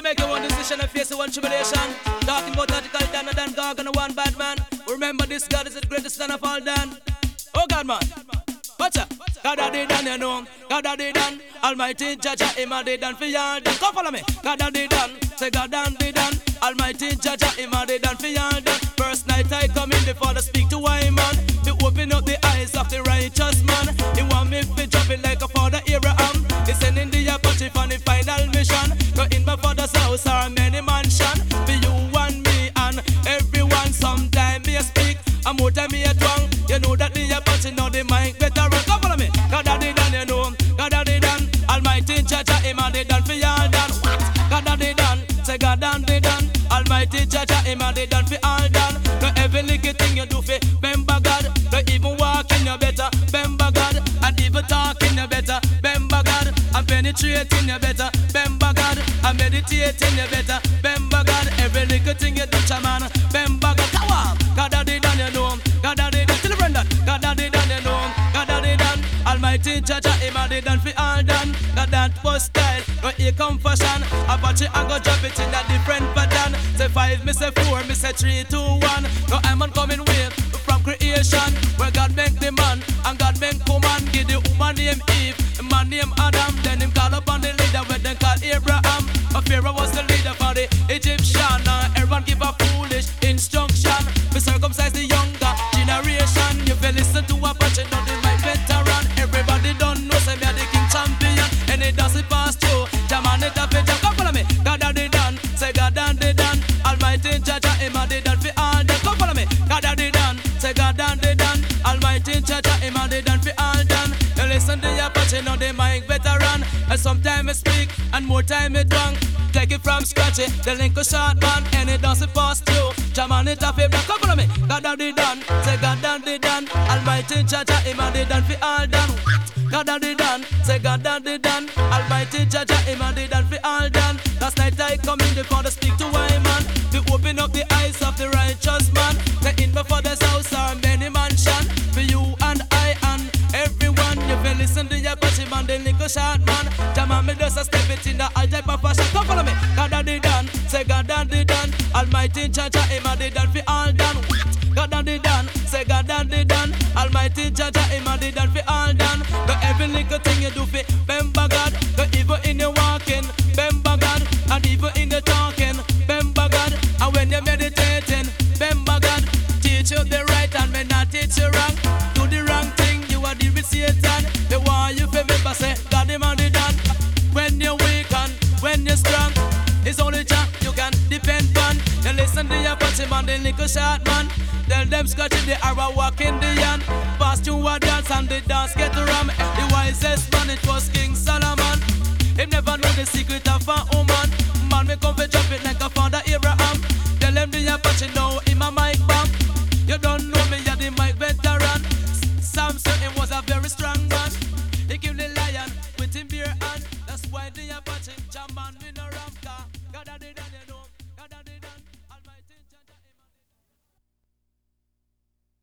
make you one decision and face one tribulation. Talking about article than God and one bad man. Remember this God is the greatest son of all done. Oh God man, watch out. God a did done, you know. God a did done. Almighty Jaja, him a did done for y'all. Come follow me. God a did done. Say God done did done. Almighty Jaja, him a did done for y'all. First night I come in, the Father speak to why man. To open up the eyes of the righteous man. He want me to drop it like a father Abraham. He sending the Apache for the final mission. Go in my Father's house are many mansion. For you and me and everyone. Sometime me a speak, and more time me a twang. You know that the Apache know the mic better run. Come follow me. God a did done, you know. God a did done. Almighty Jaja, him a did done for y'all done. What? God a did done. Say God done did done. Almighty Jaja, him a did done for all done. No every little thing you do for remember God. No even walking you better remember God. And even talking you better remember God. And penetrating you better remember God. And meditating you better remember God. Every little thing you do, man, remember God. Come on. God a did done, you know. God a did done. Tell the friend that. God a did done, you know. God a did done. Almighty Jaja, him a did done for all done. God that was style, but he come fashion. Apache I go drop it in a different pattern. Say 5, me say 4, me say 3, 2, 1. No I'm on coming with from creation, where God make the man and God make woman. Give the woman name Eve, the man name Adam. Then him call upon the leader when they call Abraham. Pharaoh was the leader for the Egyptian. Everyone give a foolish instruction. We circumcise the younger generation. You feel listen to Apache, not the my veteran. Everybody don't know, say me a the king champion. And it doesn't pass through. Jaman it up, it come follow me. God a did done, say God done did done. Almighty Jaja, him a did done for all done. Come follow me. God a did done, say God done did done. Almighty Jaja, him a did done for all done. You listen to your Apache, now the mic veteran. And sometimes I speak, and more time it wrong. Take it from scratch, the link a short man, and it doesn't pass through. Jaman it up, it come follow me. God a did done, say God done did done. Almighty Jaja, him a did done for all done. God a did done, say God done did done. Almighty Jaja, him a did done for all done. Last night I come in the Father speak to why man. To open up the eyes of the righteous man. That in my Father's house are many mansion. For you and I and everyone. You will listen to your Apache man, the little short man. Jaman me does a step it in the all type of fashion. Come follow me. God a did done, say God done did done. Almighty Jaja, him a did done for all done. What? God done did done, say God done did done. Almighty Jaja, him a did done for all done. But every little thing you do for remember God. But even in your walking, remember God. And even in the talking, remember God. And when you're meditating, remember God. Teach you the right and may not teach you wrong. Do the wrong thing, you are deal with Satan. The one you remember say, God him a did done. When you're weak and when you're strong, it's only Jah you can depend on. You listen to your Apache man, the little short man. Tell them scratch the arrow, walk in the yan. Pass through a dance and the dance get ram. The wisest man, it was King Solomon. Him never know the secret of a woman. Man, me come for drop it like a father Abraham. Tell them the Apache now, him a mic bomb. You don't know me, you're the mic veteran. Samson, him was a very strong man. He killed the lion with him bare hand. That's why the Apache, Jaman, we no ram car. God, I did,